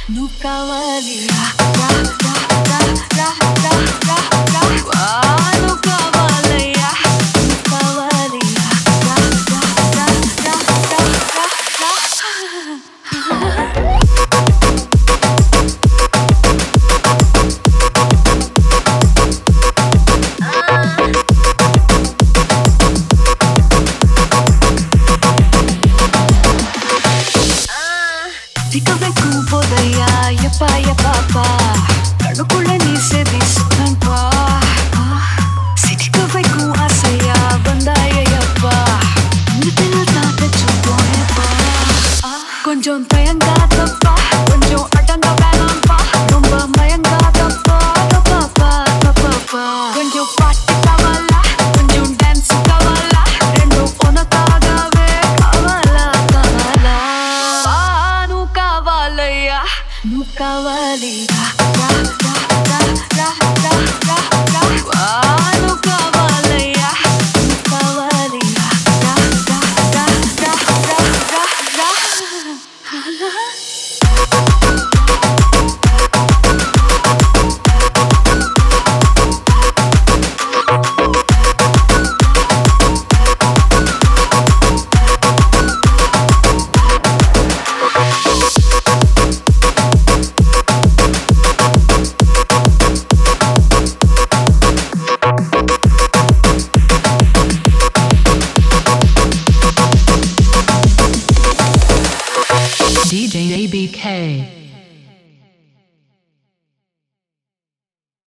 నువ్వు కావాలి రా, రా, రా, రా, రా, రా, రా. నువ్వు కావాలయ్యా నువ్వు కావాలి రా, రా, రా, రా, రా, రా, రా. சிக்கவைக்கு போதையா எப்பா எப்பாப்பா கண்ணுக்குள்ள நீ செதிஸ்தன்பா சிக்க வைக்கும் ஆசையா வந்தாயப்பா முகத்தில் தாத்த சுத்தோயப்பா கொஞ்சம் தயங்காதப்பா கொஞ்சம் அடங்க வேணாம்பா ரொம்ப மயங்காதப்பா பாப்பா பாப்பா கொஞ்சம் பாட்டு காவாலா கொஞ்சம் டான்ஸ் காவாலா ரெண்டும் உனக்காகவே காவாலா காவாலா నువ్వు కావాలయ్యా నువ్వు కావాలి రా, రా, రా, రా, రా, రా, రా. నువ్వు కావాలి